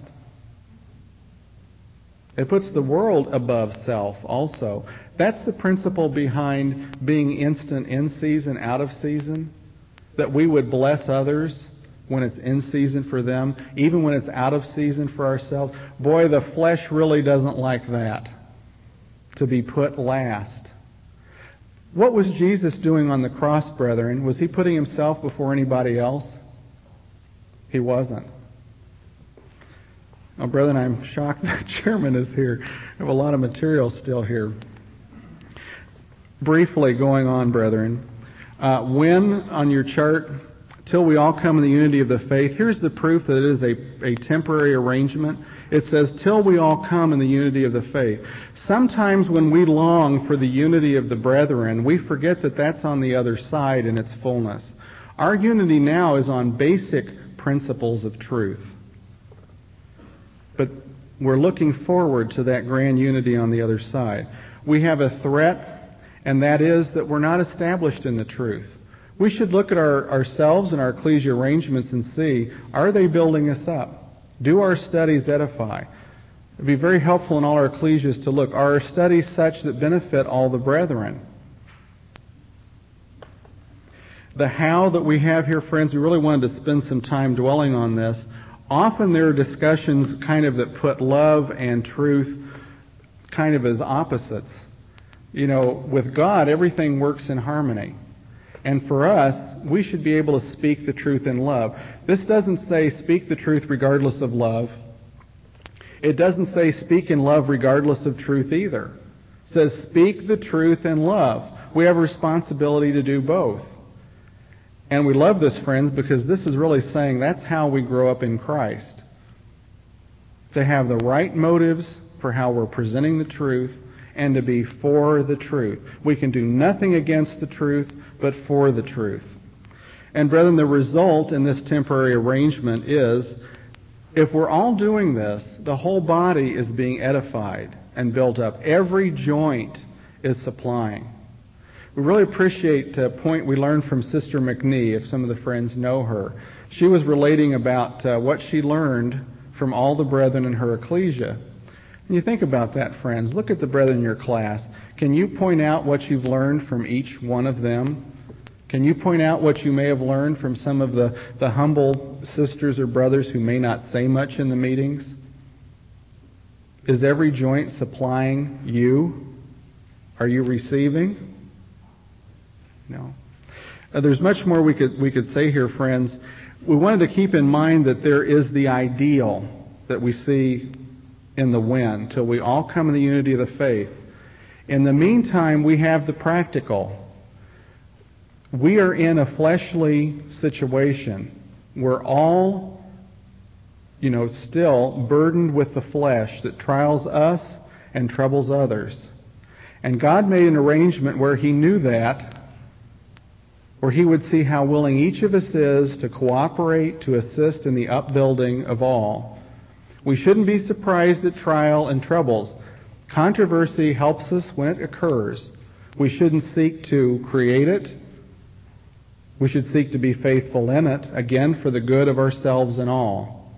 It puts the world above self also. That's the principle behind being instant in season, out of season. That we would bless others when it's in season for them, even when it's out of season for ourselves. Boy, the flesh really doesn't like that, to be put last. What was Jesus doing on the cross, brethren? Was He putting Himself before anybody else? He wasn't. Oh, brethren, I'm shocked the chairman is here. I have a lot of material still here. Briefly going on, brethren. Uh, when, on your chart, till we all come in the unity of the faith, here's the proof that it is a, a temporary arrangement. It says, till we all come in the unity of the faith. Sometimes when we long for the unity of the brethren, we forget that that's on the other side in its fullness. Our unity now is on basic principles of truth. But we're looking forward to that grand unity on the other side. We have a threat, and that is that we're not established in the truth. We should look at our, ourselves and our ecclesia arrangements and see, are they building us up? Do our studies edify? It would be very helpful in all our ecclesias to look, are our studies such that benefit all the brethren? The how that we have here, friends, we really wanted to spend some time dwelling on this. Often there are discussions kind of that put love and truth kind of as opposites. You know, with God, everything works in harmony. And for us, we should be able to speak the truth in love. This doesn't say speak the truth regardless of love. It doesn't say speak in love regardless of truth either. It says speak the truth in love. We have a responsibility to do both. And we love this, friends, because this is really saying that's how we grow up in Christ. To have the right motives for how we're presenting the truth and to be for the truth. We can do nothing against the truth, but for the truth. And brethren, the result in this temporary arrangement is, if we're all doing this, the whole body is being edified and built up. Every joint is supplying. We really appreciate a point we learned from Sister McNee, if some of the friends know her. She was relating about uh, what she learned from all the brethren in her ecclesia. And you think about that, friends. Look at the brethren in your class. Can you point out what you've learned from each one of them? Can you point out what you may have learned from some of the, the humble sisters or brothers who may not say much in the meetings? Is every joint supplying you? Are you receiving? No. Uh, there's much more we could we could say here, friends. We wanted to keep in mind that there is the ideal that we see in the wind till we all come in the unity of the faith. In the meantime, we have the practical. We are in a fleshly situation. We're all, you know, still burdened with the flesh that trials us and troubles others. And God made an arrangement where He knew that, where He would see how willing each of us is to cooperate, to assist in the upbuilding of all. We shouldn't be surprised at trial and troubles. Controversy helps us when it occurs. We shouldn't seek to create it. We should seek to be faithful in it, again, for the good of ourselves and all.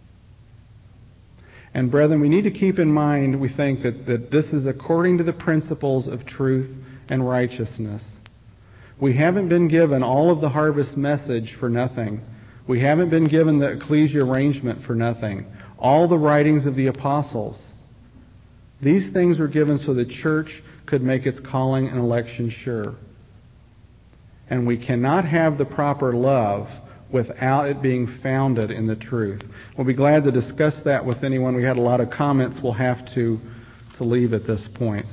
And brethren, we need to keep in mind, we think, that, that this is according to the principles of truth and righteousness. We haven't been given all of the harvest message for nothing. We haven't been given the ecclesia arrangement for nothing. All the writings of the apostles. These things were given so the church could make its calling and election sure. And we cannot have the proper love without it being founded in the truth. We'll be glad to discuss that with anyone. We had a lot of comments we'll have to, to leave at this point.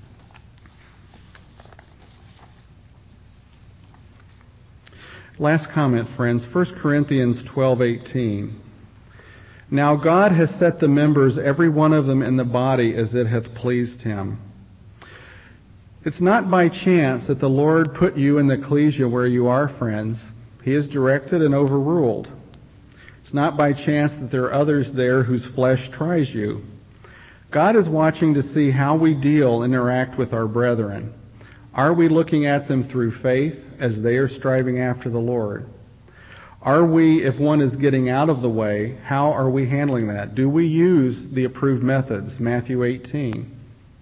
Last comment, friends, First Corinthians twelve eighteen. Now God has set the members, every one of them in the body, as it hath pleased Him. It's not by chance that the Lord put you in the ecclesia where you are, friends. He has directed and overruled. It's not by chance that there are others there whose flesh tries you. God is watching to see how we deal, interact with our brethren. Are we looking at them through faith as they are striving after the Lord? Are we, if one is getting out of the way, how are we handling that? Do we use the approved methods? Matthew eighteen.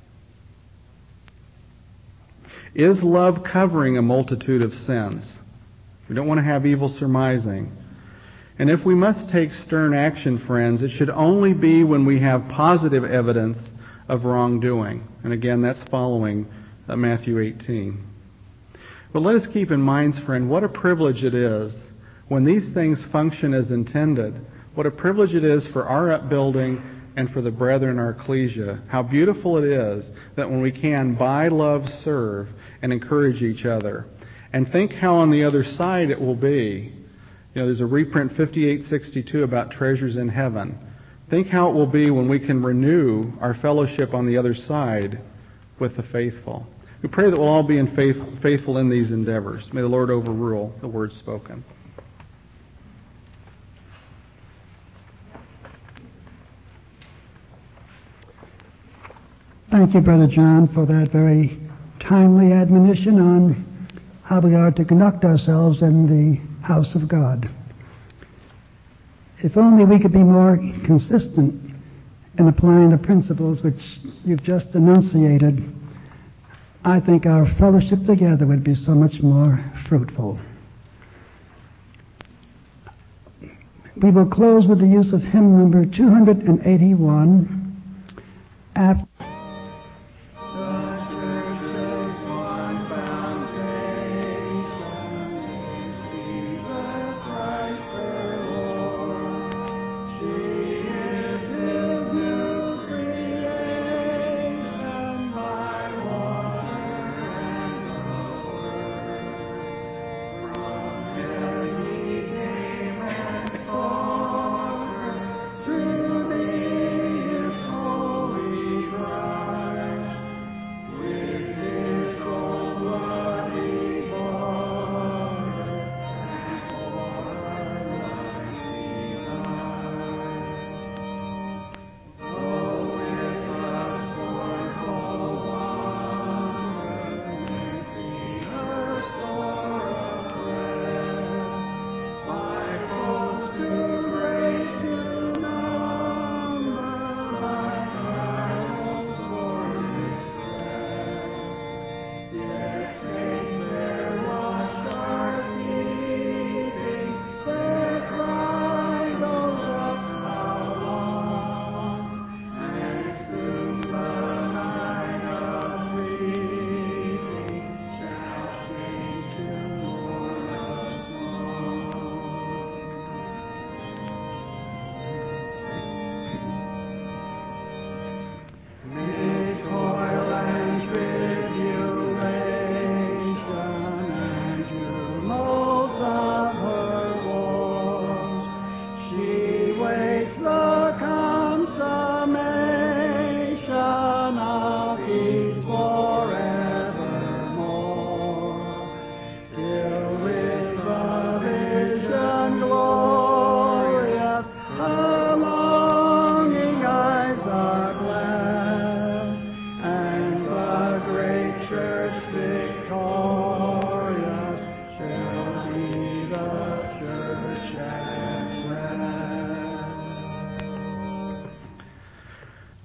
Is love covering a multitude of sins? We don't want to have evil surmising. And if we must take stern action, friends, it should only be when we have positive evidence of wrongdoing. And again, that's following uh, Matthew eighteen. But let us keep in mind, friend, what a privilege it is when these things function as intended. What a privilege it is for our upbuilding and for the brethren in our ecclesia. How beautiful it is that when we can, by love, serve and encourage each other. And think how on the other side it will be. You know, there's a reprint fifty-eight sixty-two about treasures in heaven. Think how it will be when we can renew our fellowship on the other side with the faithful. We pray that we'll all be in faith, faithful in these endeavors. May the Lord overrule the words spoken. Thank you, Brother John, for that very timely admonition on how we are to conduct ourselves in the house of God. If only we could be more consistent in applying the principles which you've just enunciated, I think our fellowship together would be so much more fruitful. We will close with the use of hymn number two eighty-one. After To me is holy God.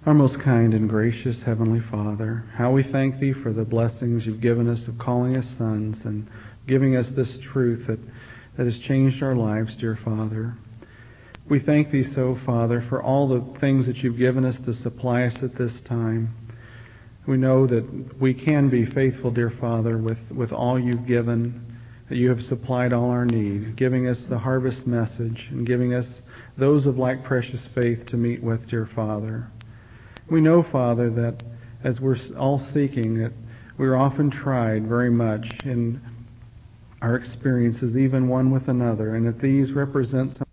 Our most kind and gracious Heavenly Father, how we thank Thee for the blessings You've given us of calling us sons and giving us this truth that, that has changed our lives, dear Father. We thank Thee so, Father, for all the things that You've given us to supply us at this time. We know that we can be faithful, dear Father, with, with all You've given, that You have supplied all our need, giving us the harvest message and giving us those of like precious faith to meet with, dear Father. We know, Father, that as we're all seeking, that we're often tried very much in our experiences, even one with another, and that these represent some